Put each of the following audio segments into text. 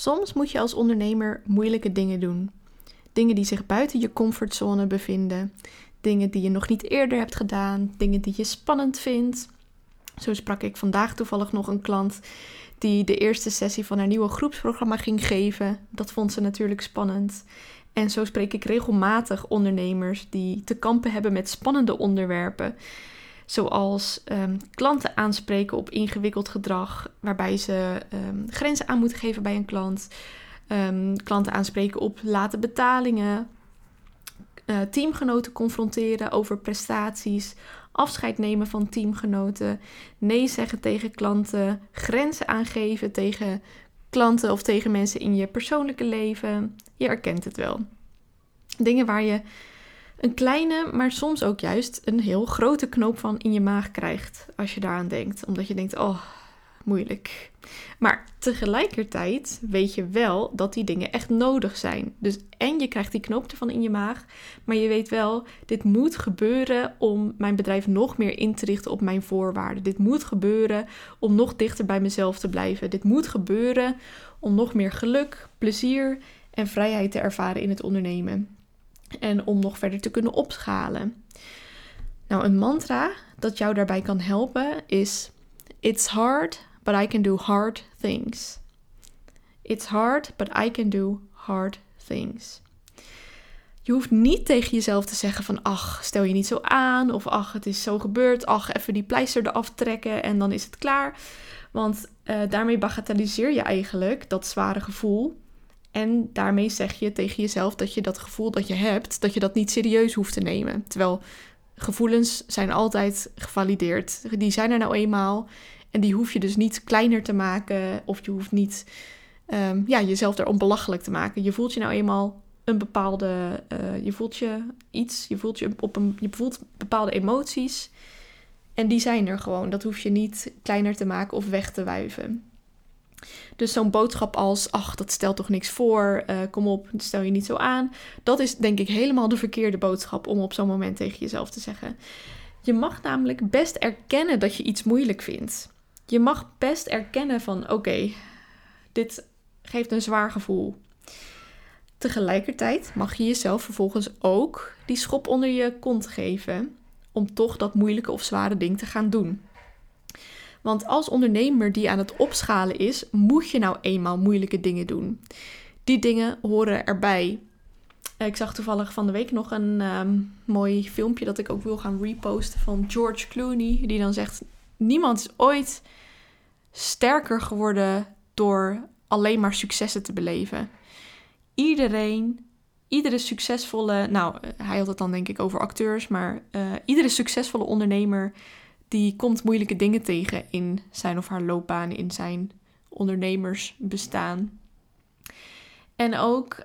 Soms moet je als ondernemer moeilijke dingen doen. Dingen die zich buiten je comfortzone bevinden. Dingen die je nog niet eerder hebt gedaan. Dingen die je spannend vindt. Zo sprak ik vandaag toevallig nog een klant die de eerste sessie van haar nieuwe groepsprogramma ging geven. Dat vond ze natuurlijk spannend. En zo spreek ik regelmatig ondernemers die te kampen hebben met spannende onderwerpen. Zoals klanten aanspreken op ingewikkeld gedrag, waarbij ze grenzen aan moeten geven bij een klant. Klanten aanspreken op late betalingen. Teamgenoten confronteren over prestaties. Afscheid nemen van teamgenoten. Nee zeggen tegen klanten. Grenzen aangeven tegen klanten of tegen mensen in je persoonlijke leven. Je herkent het wel. Dingen waar je een kleine, maar soms ook juist een heel grote knoop van in je maag krijgt als je daaraan denkt. Omdat je denkt, oh, moeilijk. Maar tegelijkertijd weet je wel dat die dingen echt nodig zijn. Dus en je krijgt die knoop ervan in je maag, maar je weet wel, dit moet gebeuren om mijn bedrijf nog meer in te richten op mijn voorwaarden. Dit moet gebeuren om nog dichter bij mezelf te blijven. Dit moet gebeuren om nog meer geluk, plezier en vrijheid te ervaren in het ondernemen. En om nog verder te kunnen opschalen. Nou, een mantra dat jou daarbij kan helpen is: It's hard, but I can do hard things. It's hard, but I can do hard things. Je hoeft niet tegen jezelf te zeggen van, ach, stel je niet zo aan. Of ach, het is zo gebeurd. Ach, even die pleister eraf trekken en dan is het klaar. Want daarmee bagatelliseer je eigenlijk dat zware gevoel. En daarmee zeg je tegen jezelf dat je dat gevoel dat je hebt, dat je dat niet serieus hoeft te nemen. Terwijl gevoelens zijn altijd gevalideerd. Die zijn er nou eenmaal. En die hoef je dus niet kleiner te maken. Of je hoeft niet jezelf erom belachelijk te maken. Je voelt je nou eenmaal een bepaalde... je voelt bepaalde emoties. En die zijn er gewoon. Dat hoef je niet kleiner te maken of weg te wuiven. Dus zo'n boodschap als, ach, dat stelt toch niks voor, kom op, stel je niet zo aan. Dat is denk ik helemaal de verkeerde boodschap om op zo'n moment tegen jezelf te zeggen. Je mag namelijk best erkennen dat je iets moeilijk vindt. Je mag best erkennen van, oké, dit geeft een zwaar gevoel. Tegelijkertijd mag je jezelf vervolgens ook die schop onder je kont geven om toch dat moeilijke of zware ding te gaan doen. Want als ondernemer die aan het opschalen is, moet je nou eenmaal moeilijke dingen doen. Die dingen horen erbij. Ik zag toevallig van de week nog een mooi filmpje dat ik ook wil gaan reposten van George Clooney. Die dan zegt, niemand is ooit sterker geworden door alleen maar successen te beleven. Iedere succesvolle, hij had het dan denk ik over acteurs, maar iedere succesvolle ondernemer die komt moeilijke dingen tegen in zijn of haar loopbaan, in zijn ondernemersbestaan. En ook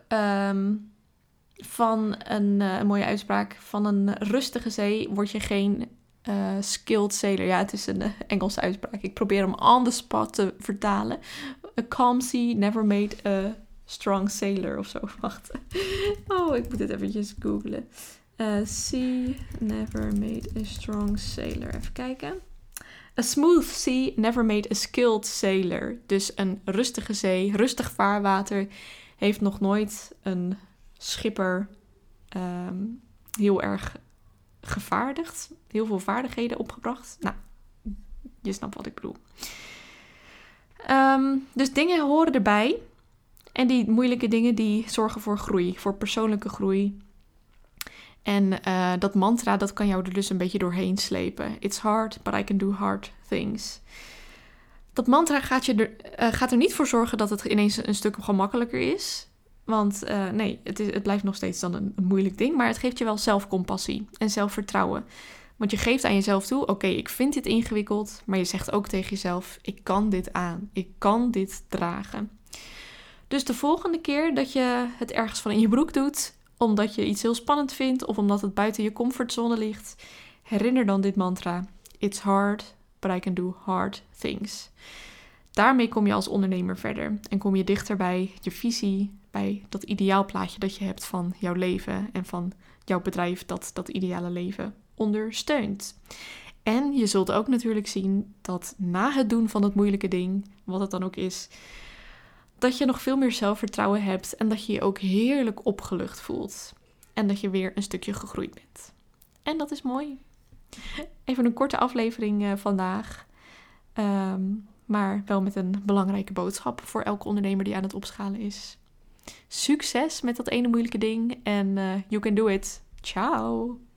van een mooie uitspraak, van een rustige zee word je geen skilled sailor. Ja, het is een Engelse uitspraak. Ik probeer hem on the spot te vertalen. A calm sea never made a strong sailor of zo. Wacht. Oh, ik moet dit eventjes googlen. Sea never made a strong sailor. Even kijken. A smooth sea never made a skilled sailor. Dus een rustige zee, rustig vaarwater heeft nog nooit een schipper heel erg gevaardigd. Heel veel vaardigheden opgebracht. Nou, je snapt wat ik bedoel. Dus dingen horen erbij. En die moeilijke dingen die zorgen voor groei, voor persoonlijke groei. En dat mantra, dat kan jou er dus een beetje doorheen slepen. It's hard, but I can do hard things. Dat mantra gaat er niet voor zorgen dat het ineens een stuk gemakkelijker is. Want nee, het blijft nog steeds dan een moeilijk ding. Maar het geeft je wel zelfcompassie en zelfvertrouwen. Want je geeft aan jezelf toe, oké, ik vind dit ingewikkeld. Maar je zegt ook tegen jezelf, ik kan dit aan. Ik kan dit dragen. Dus de volgende keer dat je het ergens van in je broek doet, omdat je iets heel spannend vindt of omdat het buiten je comfortzone ligt, herinner dan dit mantra. It's hard, but I can do hard things. Daarmee kom je als ondernemer verder en kom je dichter bij je visie, bij dat ideaalplaatje dat je hebt van jouw leven en van jouw bedrijf dat ideale leven ondersteunt. En je zult ook natuurlijk zien dat na het doen van het moeilijke ding, wat het dan ook is, dat je nog veel meer zelfvertrouwen hebt en dat je je ook heerlijk opgelucht voelt. En dat je weer een stukje gegroeid bent. En dat is mooi. Even een korte aflevering vandaag. Maar wel met een belangrijke boodschap voor elke ondernemer die aan het opschalen is. Succes met dat ene moeilijke ding en you can do it. Ciao!